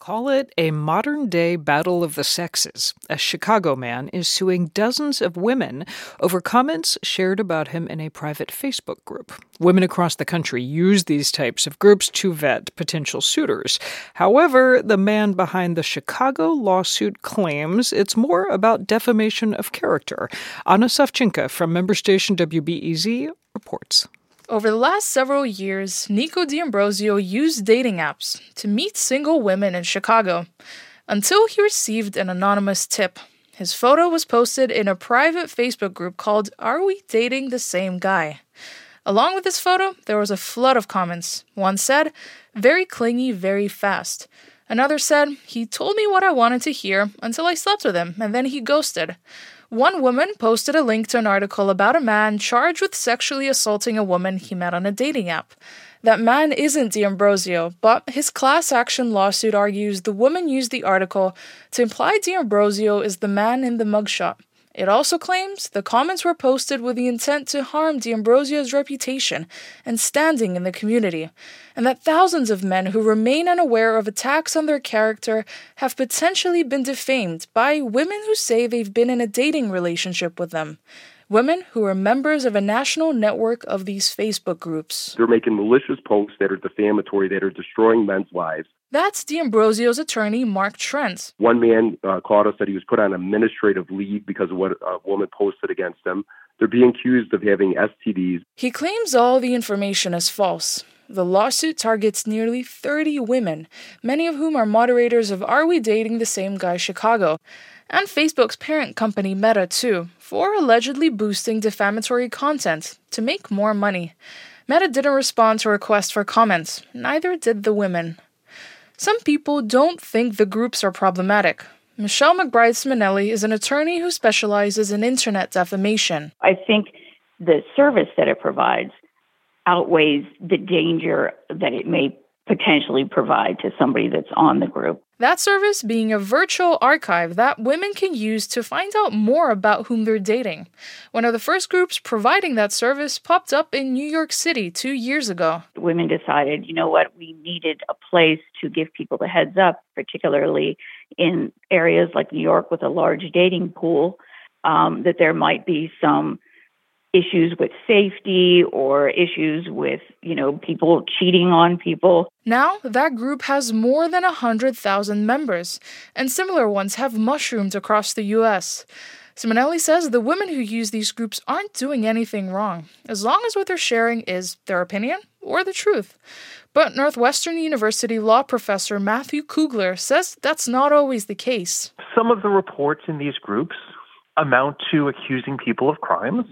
Call it a modern-day battle of the sexes. A Chicago man is suing dozens of women over comments shared about him in a private Facebook group. Women across the country use these types of groups to vet potential suitors. However, the man behind the Chicago lawsuit claims it's more about defamation of character. Anna Savchenko from member station WBEZ reports. Over the last several years, Nico D'Ambrosio used dating apps to meet single women in Chicago until he received an anonymous tip. His photo was posted in a private Facebook group called Are We Dating the Same Guy? Along with this photo, there was a flood of comments. One said, "Very clingy, very fast." Another said, "He told me what I wanted to hear until I slept with him, and then he ghosted." One woman posted a link to an article about a man charged with sexually assaulting a woman he met on a dating app. That man isn't D'Ambrosio, but his class action lawsuit argues the woman used the article to imply D'Ambrosio is the man in the mugshot. It also claims the comments were posted with the intent to harm D'Ambrosio's reputation and standing in the community, and that thousands of men who remain unaware of attacks on their character have potentially been defamed by women who say they've been in a dating relationship with them. Women who are members of a national network of these Facebook groups. They're making malicious posts that are defamatory, that are destroying men's lives. That's D'Ambrosio's attorney, Mark Trent. One man called us that he was put on administrative leave because of what a woman posted against him. They're being accused of having STDs. He claims all the information is false. The lawsuit targets nearly 30 women, many of whom are moderators of Are We Dating the Same Guy Chicago, and Facebook's parent company Meta too, for allegedly boosting defamatory content to make more money. Meta didn't respond to requests for comments, neither did the women. Some people don't think the groups are problematic. Michelle McBride Simonelli is an attorney who specializes in internet defamation. I think the service that it provides outweighs the danger that it may potentially provide to somebody that's on the group. That service being a virtual archive that women can use to find out more about whom they're dating. One of the first groups providing that service popped up in New York City 2 years ago. Women decided, you know what, we needed a place to give people the heads up, particularly in areas like New York with a large dating pool, that there might be some issues with safety or issues with, people cheating on people. Now, that group has more than 100,000 members, and similar ones have mushroomed across the U.S. Simonelli says the women who use these groups aren't doing anything wrong, as long as what they're sharing is their opinion or the truth. But Northwestern University law professor Matthew Kugler says that's not always the case. Some of the reports in these groups amount to accusing people of crimes,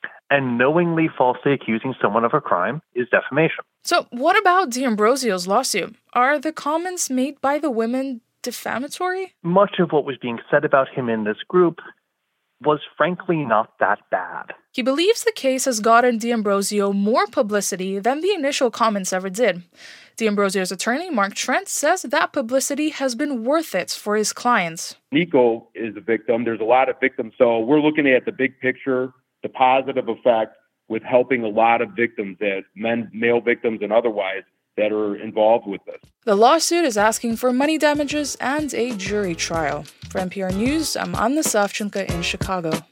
and knowingly falsely accusing someone of a crime is defamation. So what about D'Ambrosio's lawsuit? Are the comments made by the women defamatory? Much of what was being said about him in this group was frankly not that bad. He believes the case has gotten D'Ambrosio more publicity than the initial comments ever did. D'Ambrosio's attorney, Mark Trent, says that publicity has been worth it for his clients. Nico is a victim. There's a lot of victims. So we're looking at the big picture, the positive effect with helping a lot of victims, that male victims and otherwise, that are involved with this. The lawsuit is asking for money damages and a jury trial. For NPR News, I'm Anna Savchenko in Chicago.